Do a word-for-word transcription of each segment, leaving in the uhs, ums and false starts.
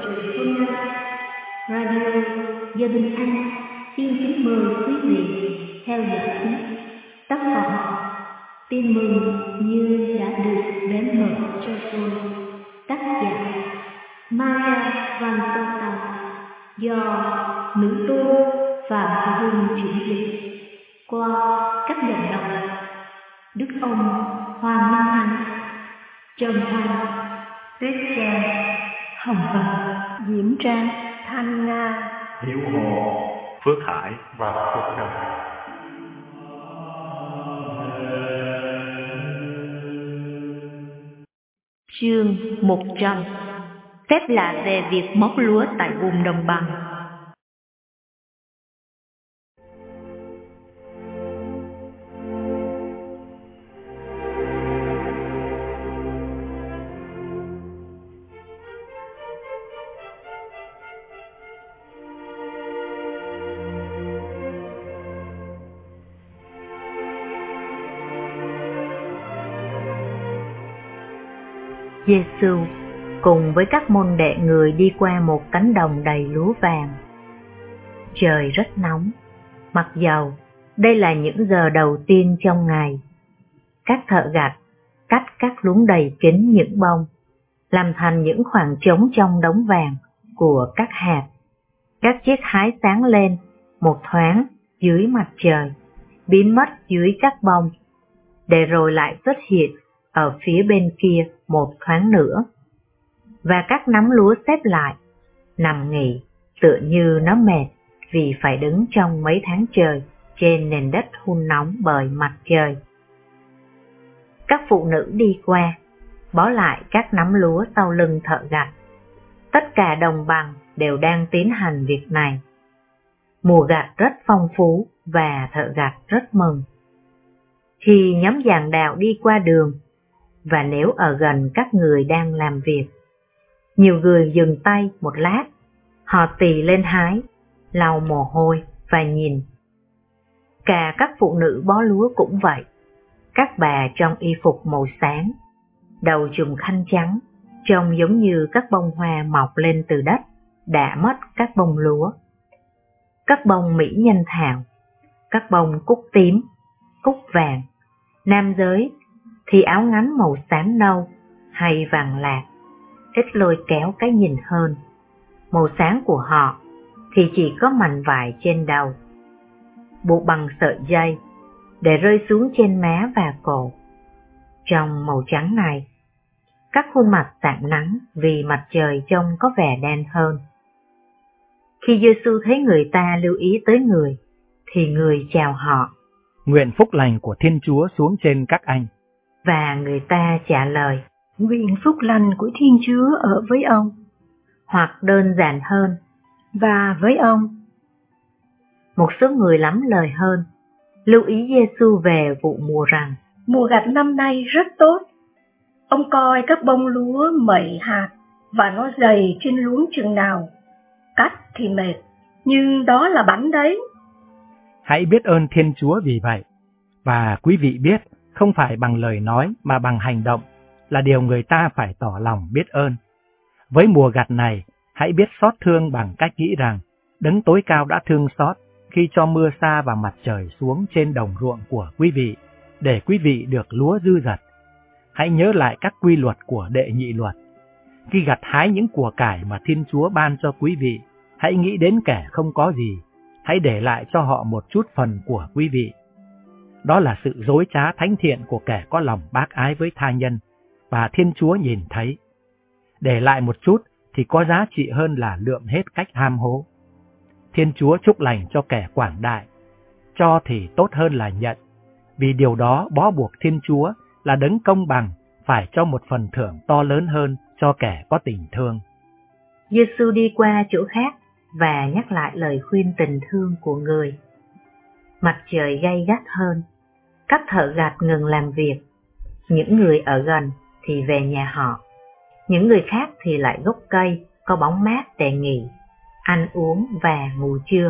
truyện hôm nay, Radio Dân Anh xin kính mời quý vị theo dõi tiếp tác phẩm Tin mừng như đã được bén mở cho tôi, tác giả Maria Van Sota, do nữ tu Phạm Thị Hương chuyển dịch qua các giọng đọc Đức ông Hoàng Minh Anh, Trần Thanh, Tuyết Trang, Hồng Vân, Diễm Trang, Thanh Nga, Hiếu Hồ, Phước Hải và Phước Đồng. Chương một trăm. Phép lạ về việc móc lúa tại vùng đồng bằng. Giê-xu cùng với các môn đệ người đi qua một cánh đồng đầy lúa vàng. Trời rất nóng, mặc dầu đây là những giờ đầu tiên trong ngày. Các thợ gặt cắt các luống đầy kín những bông, làm thành những khoảng trống trong đống vàng của các hạt. Các chiếc hái sáng lên một thoáng dưới mặt trời, biến mất dưới các bông, để rồi lại xuất hiện ở phía bên kia một thoáng nữa. Và các nắm lúa xếp lại, nằm nghỉ, tựa như nó mệt vì phải đứng trong mấy tháng trời trên nền đất hun nóng bởi mặt trời. Các phụ nữ đi qua, bó lại các nắm lúa sau lưng thợ gặt. Tất cả đồng bằng đều đang tiến hành việc này. Mùa gặt rất phong phú và thợ gặt rất mừng. Khi nhóm giàng đạo đi qua đường, và nếu ở gần các người đang làm việc, nhiều người dừng tay một lát, họ tì lên hái, lau mồ hôi và nhìn. Cả các phụ nữ bó lúa cũng vậy, các bà trong y phục màu sáng, đầu trùm khăn trắng, trông giống như các bông hoa mọc lên từ đất, đã mất các bông lúa. Các bông mỹ nhân thảo, các bông cúc tím, cúc vàng, nam giới thì áo ngắn màu xám nâu hay vàng lạc, ít lôi kéo cái nhìn hơn. Màu sáng của họ thì chỉ có mảnh vải trên đầu, buộc bằng sợi dây để rơi xuống trên má và cổ. Trong màu trắng này, các khuôn mặt tạm nắng vì mặt trời trông có vẻ đen hơn. Khi Giê-xu thấy người ta lưu ý tới người, thì người chào họ: Nguyện phúc lành của Thiên Chúa xuống trên các anh. Và người ta trả lời: Nguyện phúc lành của Thiên Chúa ở với ông. Hoặc đơn giản hơn: Và với ông. Một số người lắm lời hơn, lưu ý Giê-xu về vụ mùa rằng: Mùa gặt năm nay rất tốt. Ông coi các bông lúa mẩy hạt và nó dày trên luống chừng nào. Cắt thì mệt, nhưng đó là bánh đấy. Hãy biết ơn Thiên Chúa vì vậy. Và quý vị biết, không phải bằng lời nói mà bằng hành động là điều người ta phải tỏ lòng biết ơn. Với mùa gặt này, hãy biết xót thương bằng cách nghĩ rằng Đấng Tối Cao đã thương xót khi cho mưa sa và mặt trời xuống trên đồng ruộng của quý vị, để quý vị được lúa dư dật. Hãy nhớ lại các quy luật của đệ nhị luật. Khi gặt hái những của cải mà Thiên Chúa ban cho quý vị, hãy nghĩ đến kẻ không có gì, hãy để lại cho họ một chút phần của quý vị. Đó là sự dối trá thánh thiện của kẻ có lòng bác ái với tha nhân, và Thiên Chúa nhìn thấy. Để lại một chút thì có giá trị hơn là lượm hết cách ham hố. Thiên Chúa chúc lành cho kẻ quảng đại, cho thì tốt hơn là nhận, vì điều đó bó buộc Thiên Chúa là đấng công bằng, phải cho một phần thưởng to lớn hơn cho kẻ có tình thương. Giê-xu đi qua chỗ khác và nhắc lại lời khuyên tình thương của người. Mặt trời gay gắt hơn, các thợ gặt ngừng làm việc. Những người ở gần thì về nhà họ, những người khác thì lại gốc cây có bóng mát để nghỉ, ăn uống và ngủ trưa.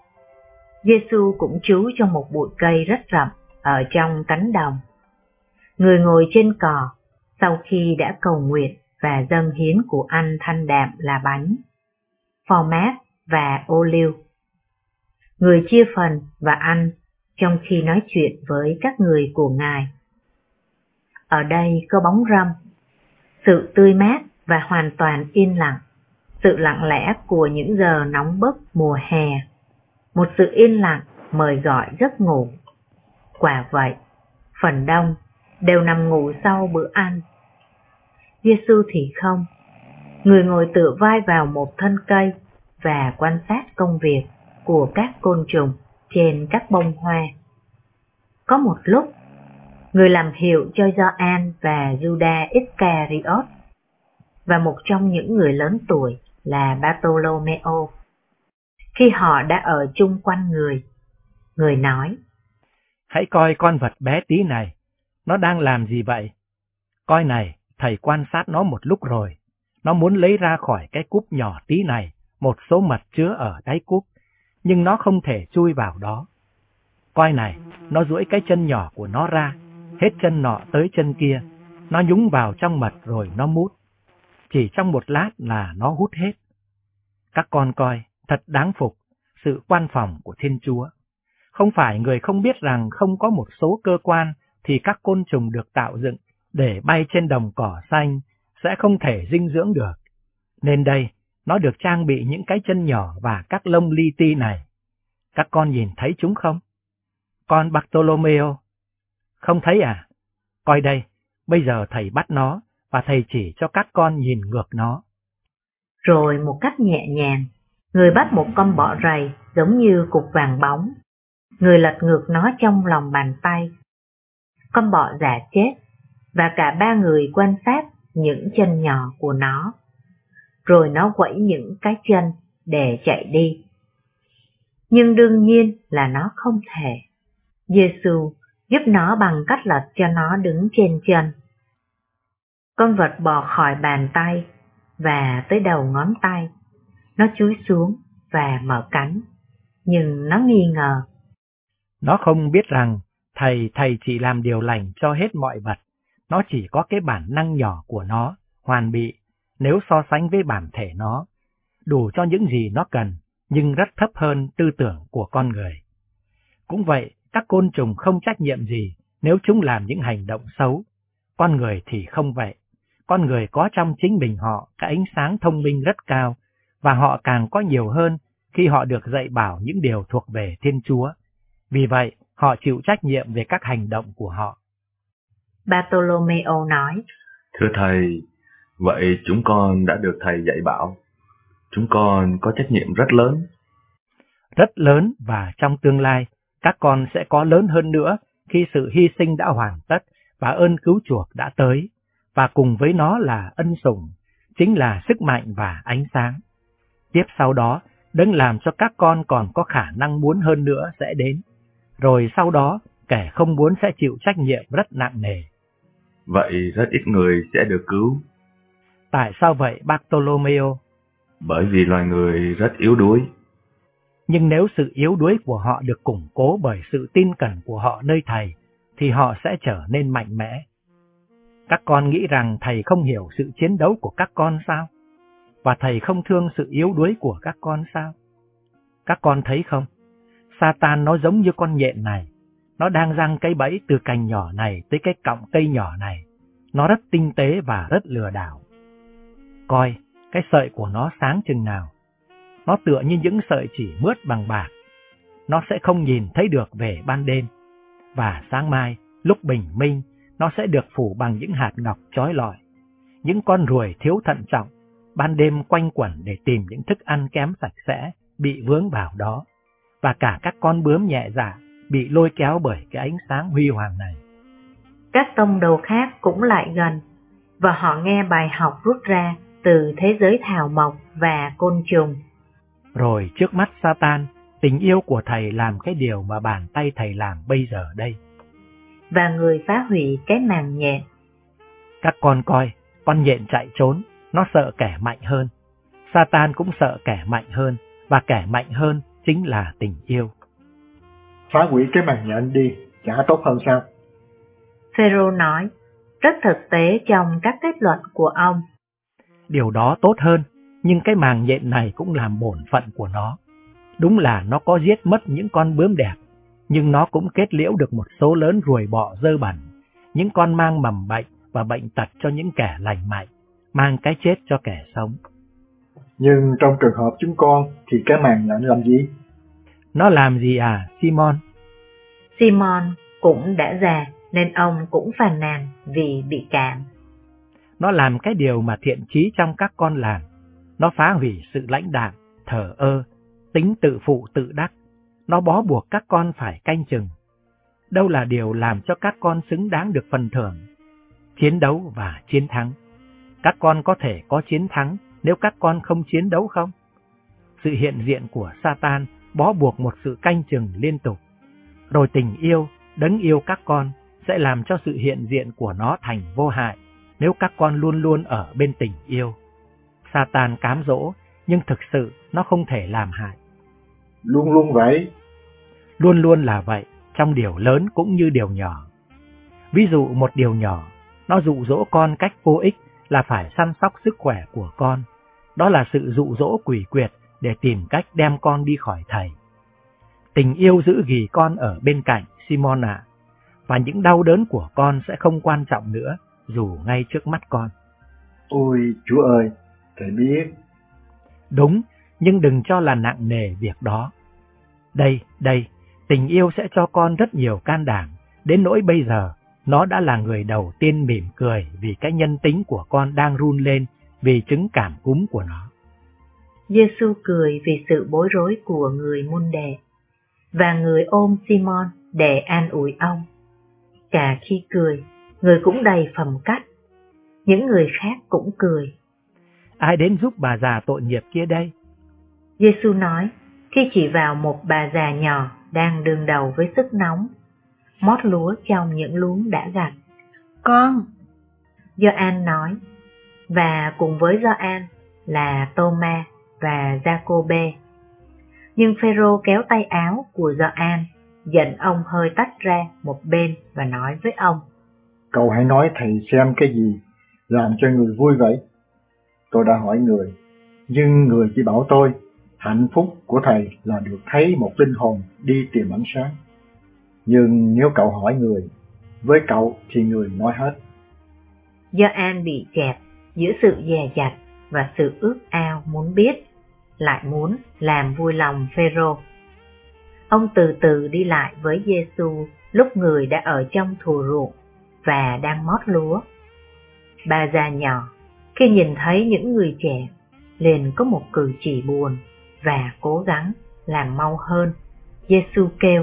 Giê-xu cũng trú trong một bụi cây rất rậm ở trong cánh đồng. Người ngồi trên cỏ, sau khi đã cầu nguyện và dâng hiến của anh thanh đạm là bánh, format và ô liu. Người chia phần và ăn trong khi nói chuyện với các người của Ngài. Ở đây có bóng râm, sự tươi mát và hoàn toàn yên lặng, sự lặng lẽ của những giờ nóng bức mùa hè, một sự yên lặng mời gọi giấc ngủ. Quả vậy, phần đông đều nằm ngủ sau bữa ăn. Giê-xu thì không, người ngồi tựa vai vào một thân cây và quan sát công việc của các côn trùng trên các bông hoa. Có một lúc, người làm hiệu cho Gioan và Judas Iscariot và một trong những người lớn tuổi là Bartolomeo. Khi họ đã ở chung quanh người, người nói: Hãy coi con vật bé tí này, nó đang làm gì vậy? Coi này, thầy quan sát nó một lúc rồi. Nó muốn lấy ra khỏi cái cúp nhỏ tí này một số mật chứa ở đáy cúp, nhưng nó không thể chui vào đó. Coi này, nó duỗi cái chân nhỏ của nó ra, hết chân nọ tới chân kia, nó nhúng vào trong mật rồi nó mút. Chỉ trong một lát là nó hút hết. Các con coi, thật đáng phục, sự quan phòng của Thiên Chúa. Không phải người không biết rằng không có một số cơ quan thì các côn trùng được tạo dựng để bay trên đồng cỏ xanh sẽ không thể dinh dưỡng được. Nên đây, nó được trang bị những cái chân nhỏ và các lông li ti này. Các con nhìn thấy chúng không? Con Bartolomeo, không thấy à? Coi đây, bây giờ thầy bắt nó và thầy chỉ cho các con nhìn ngược nó. Rồi một cách nhẹ nhàng, người bắt một con bọ rầy giống như cục vàng bóng. Người lật ngược nó trong lòng bàn tay. Con bọ giả chết, và cả ba người quan sát những chân nhỏ của nó. Rồi nó quẫy những cái chân để chạy đi. Nhưng đương nhiên là nó không thể. Giê-xu giúp nó bằng cách lật cho nó đứng trên chân. Con vật bò khỏi bàn tay và tới đầu ngón tay. Nó chúi xuống và mở cánh, nhưng nó nghi ngờ. Nó không biết rằng thầy thầy chỉ làm điều lành cho hết mọi vật. Nó chỉ có cái bản năng nhỏ của nó, hoàn bị, nếu so sánh với bản thể nó, đủ cho những gì nó cần, nhưng rất thấp hơn tư tưởng của con người. Cũng vậy, các côn trùng không trách nhiệm gì nếu chúng làm những hành động xấu. Con người thì không vậy. Con người có trong chính mình họ cái ánh sáng thông minh rất cao, và họ càng có nhiều hơn khi họ được dạy bảo những điều thuộc về Thiên Chúa. Vì vậy, họ chịu trách nhiệm về các hành động của họ. Bartolomeo nói: Thưa thầy, vậy chúng con đã được thầy dạy bảo. Chúng con có trách nhiệm rất lớn. Rất lớn, và trong tương lai, các con sẽ có lớn hơn nữa khi sự hy sinh đã hoàn tất và ơn cứu chuộc đã tới, và cùng với nó là ân sủng, chính là sức mạnh và ánh sáng. Tiếp sau đó, đấng làm cho các con còn có khả năng muốn hơn nữa sẽ đến. Rồi sau đó, kẻ không muốn sẽ chịu trách nhiệm rất nặng nề. Vậy rất ít người sẽ được cứu. Tại sao vậy, Bartolomeo? Bởi vì loài người rất yếu đuối. Nhưng nếu sự yếu đuối của họ được củng cố bởi sự tin cẩn của họ nơi thầy, thì họ sẽ trở nên mạnh mẽ. Các con nghĩ rằng thầy không hiểu sự chiến đấu của các con sao? Và thầy không thương sự yếu đuối của các con sao? Các con thấy không? Satan nó giống như con nhện này. Nó đang giăng cái bẫy từ cành nhỏ này tới cái cọng cây nhỏ này. Nó rất tinh tế và rất lừa đảo. Coi, cái sợi của nó sáng chừng nào. Nó tựa như những sợi chỉ mướt bằng bạc. Nó sẽ không nhìn thấy được về ban đêm. Và sáng mai, lúc bình minh, nó sẽ được phủ bằng những hạt ngọc chói lọi. Những con ruồi thiếu thận trọng, ban đêm quanh quẩn để tìm những thức ăn kém sạch sẽ, bị vướng vào đó. Và cả các con bướm nhẹ dạ, bị lôi kéo bởi cái ánh sáng huy hoàng này. Các tông đồ khác cũng lại gần, và họ nghe bài học rút ra từ thế giới thảo mộc và côn trùng. Rồi trước mắt Satan, tình yêu của thầy làm cái điều mà bàn tay thầy làm bây giờ đây. Và người phá hủy cái màng nhện. Các con coi, con nhện chạy trốn, nó sợ kẻ mạnh hơn. Satan cũng sợ kẻ mạnh hơn, và kẻ mạnh hơn chính là tình yêu. Phá hủy cái màng nhện đi, chả tốt hơn sao? Phêrô nói, rất thực tế trong các kết luận của ông. Điều đó tốt hơn, nhưng cái màng nhện này cũng làm bổn phận của nó. Đúng là nó có giết mất những con bướm đẹp, nhưng nó cũng kết liễu được một số lớn ruồi bọ dơ bẩn, những con mang mầm bệnh và bệnh tật cho những kẻ lành mạnh, mang cái chết cho kẻ sống. Nhưng trong trường hợp chúng con thì cái màng nhện làm gì? Nó làm gì à, Simon? Simon cũng đã già nên ông cũng phàn nàn vì bị cảm. Nó làm cái điều mà thiện chí trong các con làm. Nó phá hủy sự lãnh đạm, thờ ơ, tính tự phụ tự đắc. Nó bó buộc các con phải canh chừng. Đâu là điều làm cho các con xứng đáng được phần thưởng. Chiến đấu và chiến thắng. Các con có thể có chiến thắng nếu các con không chiến đấu không? Sự hiện diện của Satan bó buộc một sự canh chừng liên tục. Rồi tình yêu, đấng yêu các con sẽ làm cho sự hiện diện của nó thành vô hại nếu các con luôn luôn ở bên tình yêu. Satan cám dỗ, nhưng thực sự nó không thể làm hại. Luôn luôn vậy. Luôn luôn là vậy, trong điều lớn cũng như điều nhỏ. Ví dụ một điều nhỏ, nó dụ dỗ con cách vô ích là phải săn sóc sức khỏe của con. Đó là sự dụ dỗ quỷ quyệt để tìm cách đem con đi khỏi thầy. Tình yêu giữ ghì con ở bên cạnh, Simon ạ, và những đau đớn của con sẽ không quan trọng nữa, dù ngay trước mắt con. Ôi Chúa ơi, thầy biết. Đúng, nhưng đừng cho là nặng nề việc đó. Đây, đây, tình yêu sẽ cho con rất nhiều can đảm, đến nỗi bây giờ nó đã là người đầu tiên mỉm cười vì cái nhân tính của con đang run lên vì chứng cảm cúm của nó. Giê-xu cười vì sự bối rối của người môn đệ, và người ôm Simon để an ủi ông. Cả khi cười, người cũng đầy phẩm cách. Những người khác cũng cười. Ai đến giúp bà già tội nghiệp kia đây? Giê-xu nói khi chỉ vào một bà già nhỏ đang đương đầu với sức nóng, mót lúa trong những luống đã gặt. Con. Gioan nói, và cùng với Gioan là Tô-ma và Gia-cô-bê. Nhưng Phêrô kéo tay áo của Gioan, giận ông hơi tách ra một bên và nói với ông: Cậu hãy nói thầy xem cái gì làm cho người vui vậy? Tôi đã hỏi người, nhưng người chỉ bảo tôi hạnh phúc của thầy là được thấy một linh hồn đi tìm ánh sáng. Nhưng nếu cậu hỏi người, với cậu thì người nói hết. Gioan bị kẹp giữa sự dè dặt và sự ước ao muốn biết, lại muốn làm vui lòng Phêrô. Ông từ từ đi lại với Giê-xu lúc người đã ở trong thùa ruộng và đang mót lúa. Bà già nhỏ khi nhìn thấy những người trẻ liền có một cử chỉ buồn và cố gắng làm mau hơn. Giê-xu kêu: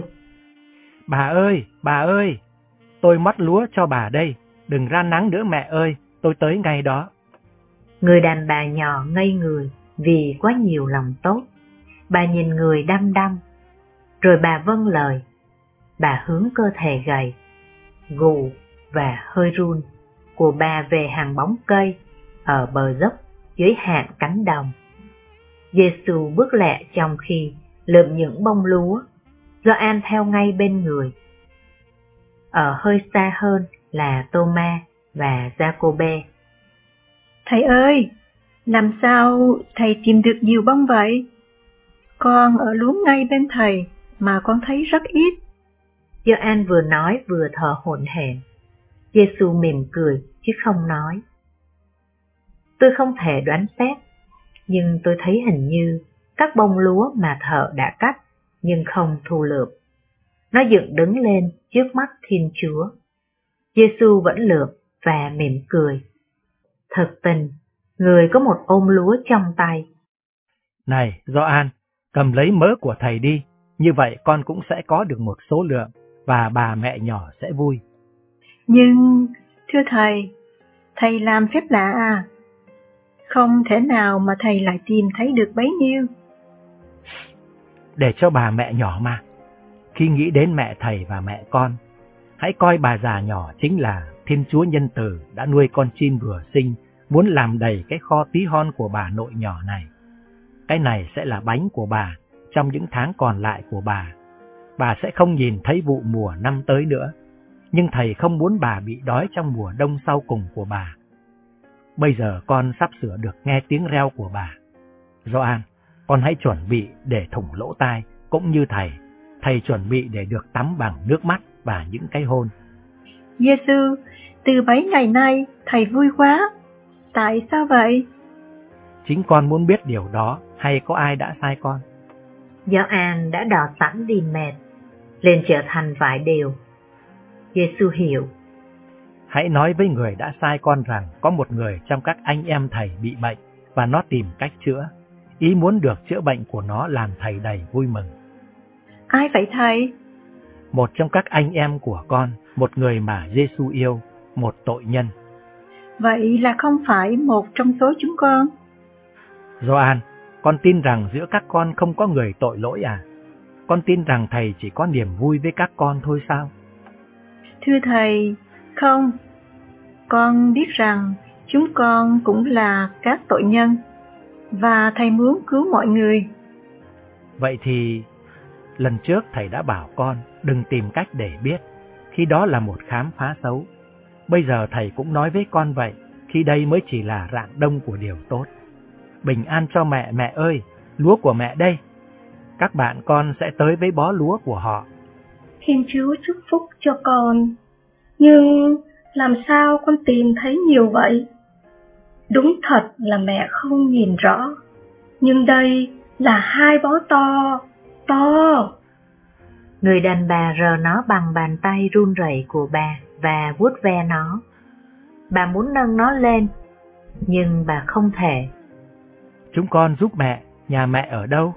Bà ơi, bà ơi, tôi mót lúa cho bà đây, đừng ra nắng nữa mẹ ơi, tôi tới ngay đó. Người đàn bà nhỏ ngây người vì quá nhiều lòng tốt. Bà nhìn người đăm đăm, rồi bà vâng lời. Bà hướng cơ thể gầy, gù và hơi run của bà về hàng bóng cây ở bờ dốc dưới hạn cánh đồng. Giê-xu bước lẹ trong khi lượm những bông lúa. Gioan theo ngay bên người. Ở hơi xa hơn là Tô-ma và Gia-cô-bê. Thầy ơi, làm sao thầy tìm được nhiều bông vậy? Con ở luống ngay bên thầy mà con thấy rất ít. Gioan vừa nói vừa thở hổn hển. Giê-xu mỉm cười chứ không nói. Tôi không thể đoán xét, nhưng tôi thấy hình như các bông lúa mà thợ đã cắt nhưng không thu lượm. Nó dựng đứng lên trước mắt Thiên Chúa. Giê-xu vẫn lượm và mỉm cười. Thực tình, người có một ôm lúa trong tay. Này, Gioan, cầm lấy mớ của thầy đi, như vậy con cũng sẽ có được một số lượng, và bà mẹ nhỏ sẽ vui. Nhưng, thưa thầy, thầy làm phép lạ à? Không thể nào mà thầy lại tìm thấy được bấy nhiêu. Để cho bà mẹ nhỏ mà. Khi nghĩ đến mẹ thầy và mẹ con, hãy coi bà già nhỏ chính là Thiên Chúa nhân từ đã nuôi con chim vừa sinh, muốn làm đầy cái kho tí hon của bà nội nhỏ này. Cái này sẽ là bánh của bà trong những tháng còn lại của bà. Bà sẽ không nhìn thấy vụ mùa năm tới nữa, nhưng thầy không muốn bà bị đói trong mùa đông sau cùng của bà. bây giờ con sắp sửa được nghe tiếng reo của bà. Gioan, con hãy chuẩn bị để thủng lỗ tai, cũng như thầy. Thầy chuẩn bị để được tắm bằng nước mắt và những cái hôn. Giê-xu, từ mấy ngày nay thầy vui quá. Tại sao vậy? Chính con muốn biết điều đó, hay có ai đã sai con? Gioan đã đỏ sẵn đi mệt, liền trở thành vải đều. Giê-xu hiểu. Hãy nói với người đã sai con rằng có một người trong các anh em thầy bị bệnh và nó tìm cách chữa. Ý muốn được chữa bệnh của nó làm thầy đầy vui mừng. Ai vậy thầy? Một trong các anh em của con, một người mà Giê-xu yêu, một tội nhân. Vậy là không phải một trong số chúng con? Gioan, con tin rằng giữa các con không có người tội lỗi à? Con tin rằng thầy chỉ có niềm vui với các con thôi sao? Thưa thầy, không. Con biết rằng chúng con cũng là các tội nhân, và thầy muốn cứu mọi người. Vậy thì, lần trước thầy đã bảo con đừng tìm cách để biết, khi đó là một khám phá xấu. Bây giờ thầy cũng nói với con vậy, khi đây mới chỉ là rạng đông của điều tốt. Bình an cho mẹ, mẹ ơi, lúa của mẹ đây. Các bạn con sẽ tới với bó lúa của họ. Thiên Chúa chúc phúc cho con. Nhưng làm sao con tìm thấy nhiều vậy? Đúng thật là mẹ không nhìn rõ. Nhưng đây là hai bó to, to. Người đàn bà rờ nó bằng bàn tay run rẩy của bà và vuốt ve nó. Bà muốn nâng nó lên, nhưng bà không thể. Chúng con giúp mẹ, nhà mẹ ở đâu?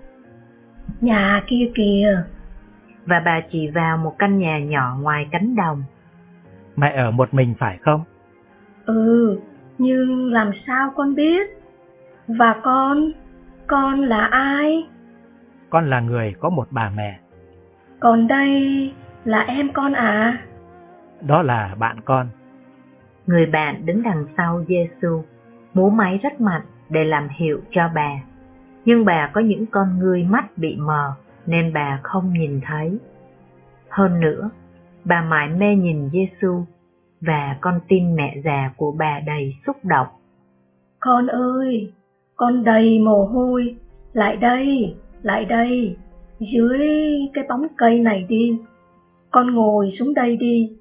Nhà kia kìa. Và bà chỉ vào một căn nhà nhỏ ngoài cánh đồng. Mẹ ở một mình phải không? Ừ, nhưng làm sao con biết? Và con, con là ai? Con là người có một bà mẹ. Còn đây là em con à? Đó là bạn con. Người bạn đứng đằng sau Giê-xu, múa máy rất mạnh để làm hiệu cho bà. Nhưng bà có những con ngươi mắt bị mờ nên bà không nhìn thấy. Hơn nữa, bà mải mê nhìn Giê-xu và con tim mẹ già của bà đầy xúc động. Con ơi, con đầy mồ hôi, lại đây, lại đây, dưới cái bóng cây này đi. Con ngồi xuống đây đi,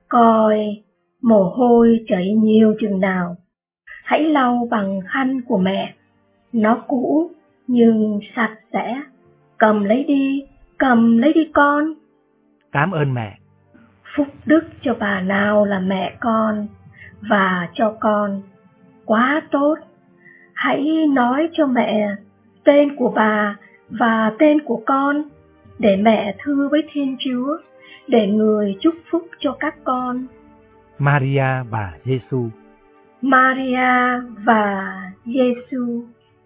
coi mồ hôi chảy nhiều chừng nào. Hãy lau bằng khăn của mẹ, nó cũ nhưng sạch sẽ. Cầm lấy đi, cầm lấy đi con. Cảm ơn mẹ. Phúc đức cho bà nào là mẹ con và cho con. Quá tốt. Hãy nói cho mẹ tên của bà và tên của con, để mẹ thưa với Thiên Chúa, để người chúc phúc cho các con. Maria và Giê-xu. Maria và Giê-xu.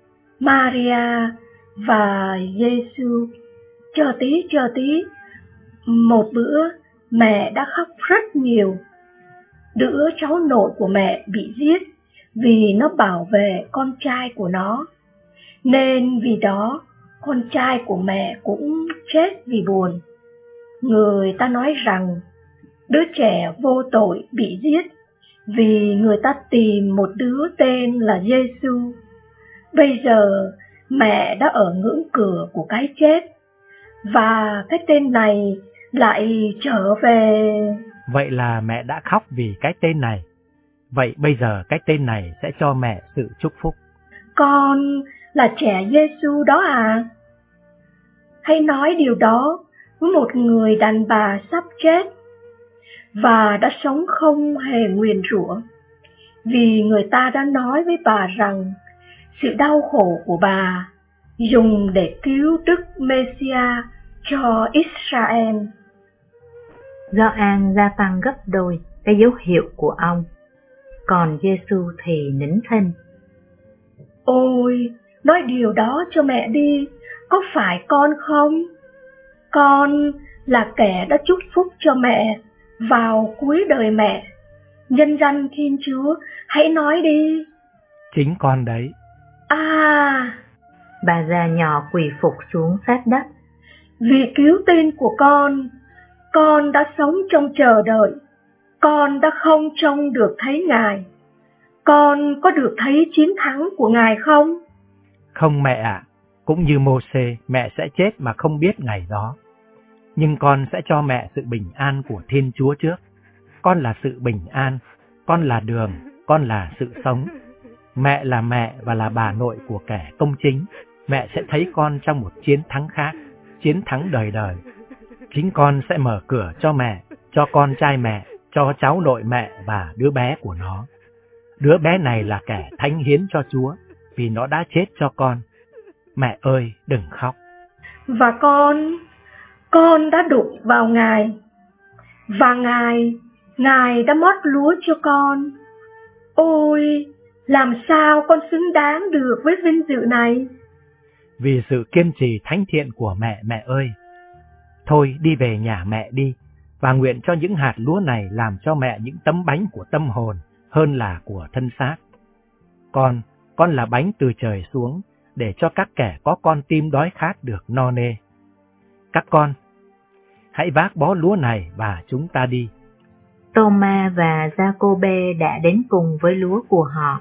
Maria và Giê-xu. Chờ tí, chờ tí. Một bữa mẹ đã khóc rất nhiều. Đứa cháu nội của mẹ bị giết vì nó bảo vệ con trai của nó. Nên vì đó, con trai của mẹ cũng chết vì buồn. Người ta nói rằng đứa trẻ vô tội bị giết vì người ta tìm một đứa tên là Giê-xu. Bây giờ mẹ đã ở ngưỡng cửa của cái chết, và cái tên này lại trở về. Vậy là mẹ đã khóc vì cái tên này. Vậy bây giờ cái tên này sẽ cho mẹ sự chúc phúc. Con là trẻ Giê-xu đó à? Hãy nói điều đó với một người đàn bà sắp chết và đã sống không hề nguyền rủa, vì người ta đã nói với bà rằng sự đau khổ của bà dùng để cứu Đức Mê-si-a cho Israel. Gioan gia tăng gấp đôi cái dấu hiệu của ông, còn Giê-xu thì nín thinh. Ôi, nói điều đó cho mẹ đi, có phải con không? Con là kẻ đã chúc phúc cho mẹ vào cuối đời mẹ. Nhân danh Thiên Chúa, hãy nói đi. Chính con đấy. À! Bà già nhỏ quỳ phục xuống sát đất. Vì cứu tin của con, con đã sống trong chờ đợi. Con đã không trông được thấy Ngài. con có được thấy chiến thắng của Ngài không? Không mẹ ạ, cũng như Mô-sê, mẹ sẽ chết mà không biết ngày đó. Nhưng con sẽ cho mẹ sự bình an của Thiên Chúa trước. Con là sự bình an, con là đường, con là sự sống. Mẹ là mẹ và là bà nội của kẻ công chính. Mẹ sẽ thấy con trong một chiến thắng khác, chiến thắng đời đời. Chính con sẽ mở cửa cho mẹ, cho con trai mẹ, cho cháu nội mẹ và đứa bé của nó. Đứa bé này là kẻ thánh hiến cho Chúa, vì nó đã chết cho con. Mẹ ơi, đừng khóc. Và con, con đã đụng vào Ngài. Và Ngài, Ngài đã mót lúa cho con. Ôi, làm sao con xứng đáng được với vinh dự này? Vì sự kiên trì thánh thiện của mẹ, mẹ ơi. Thôi đi về nhà mẹ đi, và nguyện cho những hạt lúa này làm cho mẹ những tấm bánh của tâm hồn hơn là của thân xác. Con, con là bánh từ trời xuống, để cho các kẻ có con tim đói khát được no nê. Các con, hãy vác bó lúa này và chúng ta đi. Tô-ma và Gia-cô-bê đã đến cùng với lúa của họ.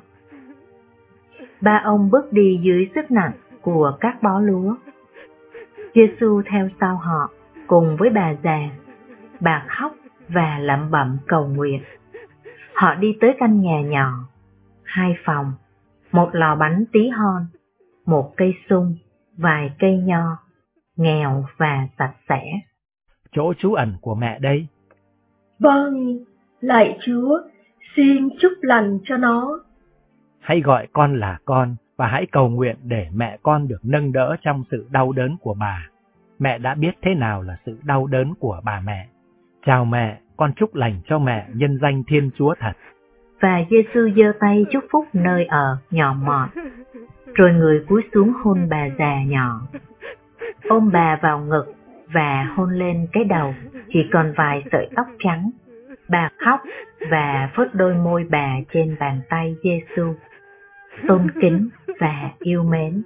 Ba ông bước đi dưới sức nặng của các bó lúa. Giê-xu theo sau họ cùng với bà già. Bà khóc và lẩm bẩm cầu nguyện. Họ đi tới căn nhà nhỏ, hai phòng, một lò bánh tí hon, một cây sung, vài cây nho, nghèo và sạch sẽ. Chỗ trú ẩn của mẹ đây. Vâng, lạy Chúa, xin chúc lành cho nó. Hãy gọi con là con và hãy cầu nguyện để mẹ con được nâng đỡ trong sự đau đớn của bà. Mẹ đã biết thế nào là sự đau đớn của bà mẹ. Chào mẹ, con chúc lành cho mẹ nhân danh Thiên Chúa thật. Và Giê-xu giơ tay chúc phúc nơi ở nhỏ mọt, rồi người cúi xuống hôn bà già nhỏ, ôm bà vào ngực và hôn lên cái đầu chỉ còn vài sợi tóc trắng. Bà khóc và phớt đôi môi bà trên bàn tay Giê-xu, tôn kính và yêu mến.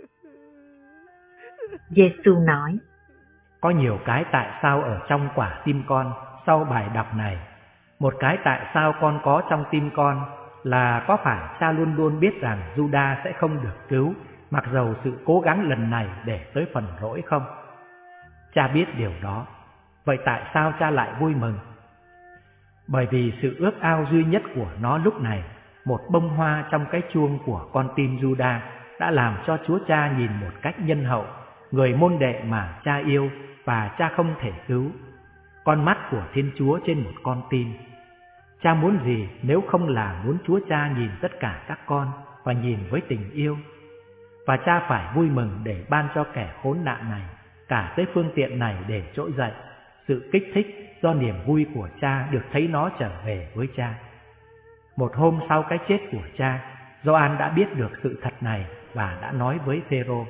Giê-xu nói: Có nhiều cái tại sao ở trong quả tim con sau bài đọc này. Một cái tại sao con có trong tim con là có phải cha luôn luôn biết rằng Giu-đa sẽ không được cứu, mặc dầu sự cố gắng lần này để tới phần rỗi không? Cha biết điều đó. Vậy tại sao cha lại vui mừng? Bởi vì sự ước ao duy nhất của nó lúc này, một bông hoa trong cái chuông của con tim Giu-đa, đã làm cho Chúa Cha nhìn một cách nhân hậu, người môn đệ mà cha yêu và cha không thể cứu. Con mắt của Thiên Chúa trên một con tim. Cha muốn gì nếu không là muốn Chúa Cha nhìn tất cả các con và nhìn với tình yêu. Và cha phải vui mừng để ban cho kẻ khốn nạn này cả tới phương tiện này để trỗi dậy, sự kích thích do niềm vui của cha được thấy nó trở về với cha. Một hôm sau cái chết của cha, Gioan đã biết được sự thật này và đã nói với Phêrô,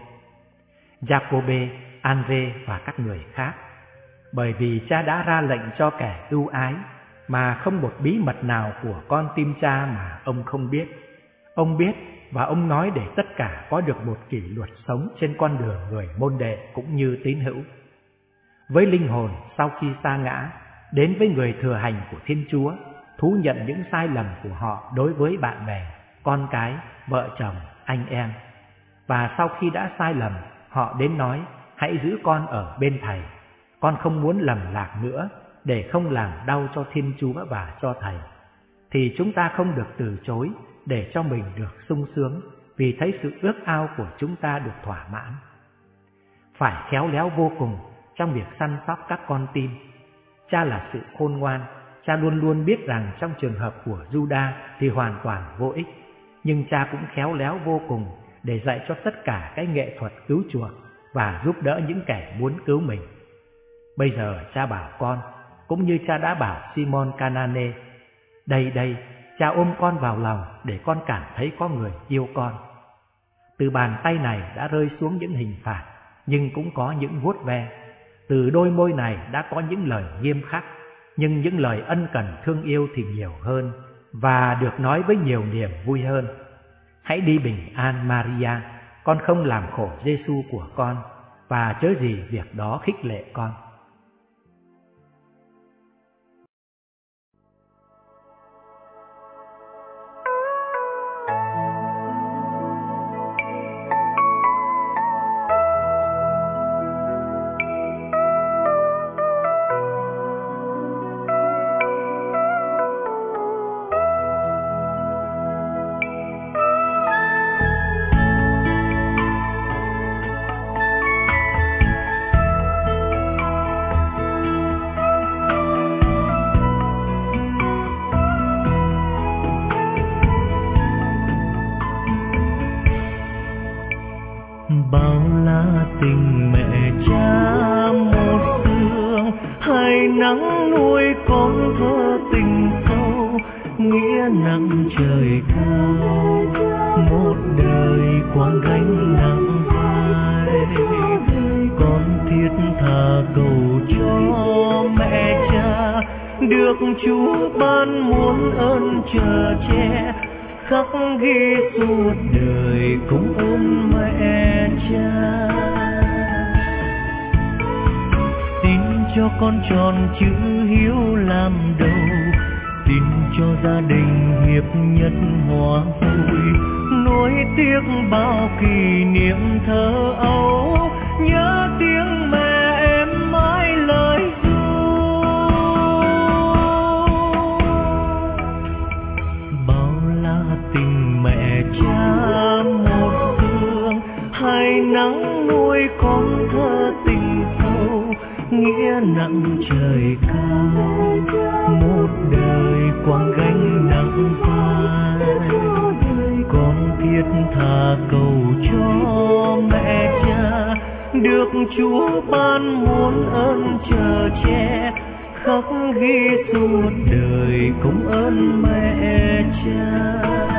Giacôbê, An-rê và các người khác. Bởi vì cha đã ra lệnh cho kẻ ưu ái, mà không một bí mật nào của con tim cha mà ông không biết. Ông biết và ông nói để tất cả có được một kỷ luật sống trên con đường người môn đệ cũng như tín hữu. Với linh hồn sau khi sa ngã, đến với người thừa hành của Thiên Chúa, thú nhận những sai lầm của họ đối với bạn bè, con cái, vợ chồng, anh em. Và sau khi đã sai lầm, họ đến nói, hãy giữ con ở bên Thầy. Con không muốn lầm lạc nữa, để không làm đau cho Thiên Chúa và cho Thầy. Thì chúng ta không được từ chối, để cho mình được sung sướng, vì thấy sự ước ao của chúng ta được thỏa mãn. Phải khéo léo vô cùng trong việc săn sóc các con tim. Cha là sự khôn ngoan, cha luôn luôn biết rằng trong trường hợp của Giu-đa thì hoàn toàn vô ích, nhưng cha cũng khéo léo vô cùng để dạy cho tất cả cái nghệ thuật cứu chuộc và giúp đỡ những kẻ muốn cứu mình. Bây giờ cha bảo con, cũng như cha đã bảo Simon Canane, đây đây, cha ôm con vào lòng để con cảm thấy có người yêu con. Từ bàn tay này đã rơi xuống những hình phạt, nhưng cũng có những vuốt ve. Từ đôi môi này đã có những lời nghiêm khắc, nhưng những lời ân cần thương yêu thì nhiều hơn, và được nói với nhiều niềm vui hơn. Hãy đi bình an Maria, con không làm khổ Giê-xu của con, và chớ gì việc đó khích lệ con. bao la tình mẹ cha một sương, hay nắng nuôi con thơ tình sâu, nghĩa nặng trời cao, một đời quăng gánh nặng vai. Con thiết tha cầu cho mẹ cha, được Chúa ban muôn ơn chờ che, khắc ghi suốt đời cũng ơn mẹ cha. Xin cho con tròn chữ hiếu làm đầu, xin cho gia đình hiệp nhất hòa vui, nuối tiếc bao kỷ niệm thơ ấu, nhớ tiếng mẹ em mãi lời ru. Bao la tình mẹ cha một sương, hay nắng nuôi con thơ tình sâu, nghĩa nặng trời cao, một đời quăng gánh nặng vai. Con thiết tha cầu cho mẹ cha, được Chúa ban muôn ơn chờ che, khắc ghi suốt đời cũng ơn mẹ cha.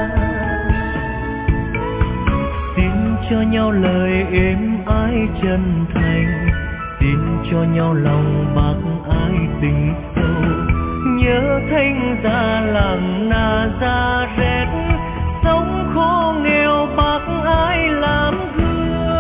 Xin cho nhau lời êm ái chân thành, xin cho nhau lòng bác ái tình sâu, nhớ thanh gia làng Nazareth, sống khổ nghèo bác ái làm gương.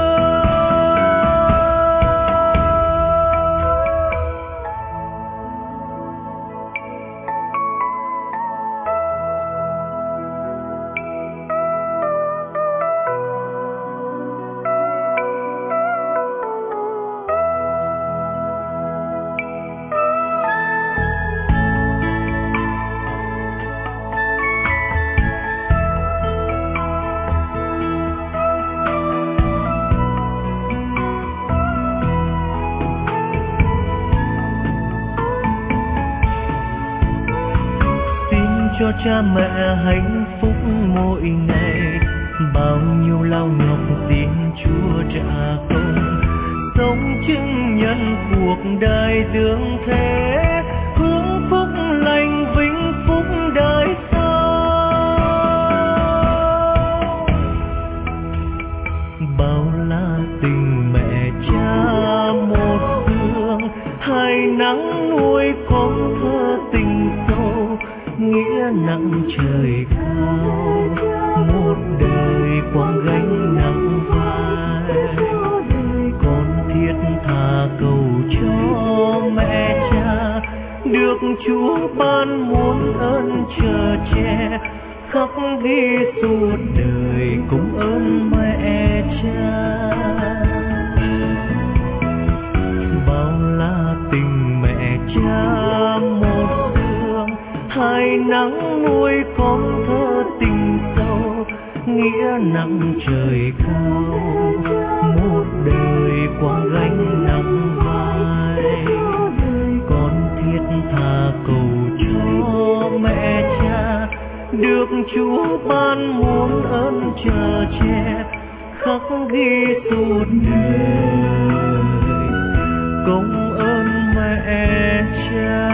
Cho cha mẹ hạnh phúc mỗi ngày, bao nhiêu lao nhọc xin Chúa trả công, sống chứng nhân cuộc đời tương thế, hướng phúc lành vinh phúc đời sau. Bao la tình mẹ cha một sương, hay nắng nuôi con thơ tình sâu, nghĩa nặng trời cao, một đời quăng gánh nặng vai. Con thiết tha cầu cho mẹ cha, được Chúa ban muôn ơn chờ che, khắc ghi suốt đời cũng ơn mẹ cha. Bao la tình mẹ cha một sương, hay nắng nuôi con thơ tình sâu, nghĩa nặng trời cao, một đời quăng gánh nặng vai. Con thiết tha cầu cho mẹ cha, được Chúa ban muôn ơn chờ che, khắc ghi suốt đời công ơn mẹ cha.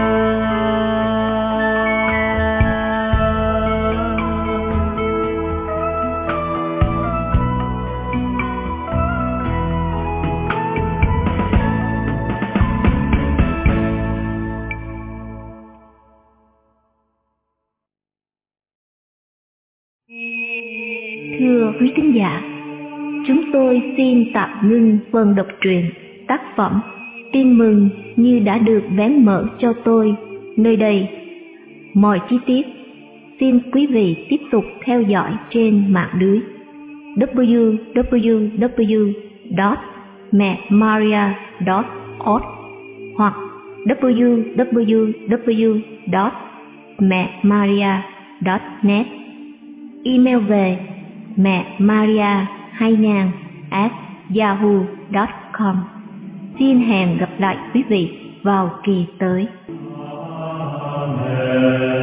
Thưa quý thính giả, chúng tôi xin tạm ngưng phần đọc truyện tác phẩm Tin mừng như đã được vén mở cho tôi nơi đây. Mọi chi tiết xin quý vị tiếp tục theo dõi trên mạng lưới w w w chấm mẹ maria chấm org hoặc w w w chấm mẹ maria chấm net. Email về mẹ maria hai nghìn at yahoo chấm com. Xin hẹn gặp lại quý vị vào kỳ tới. Amen.